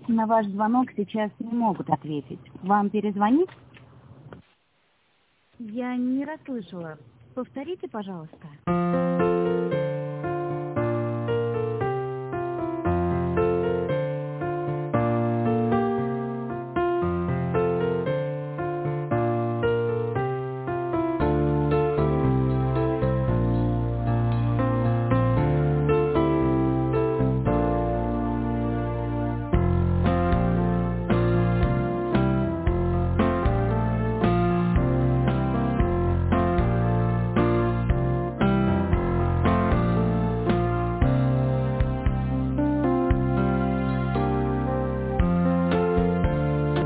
На ваш звонок сейчас не могут ответить. Вам перезвонить? Я не расслышала. Повторите, пожалуйста.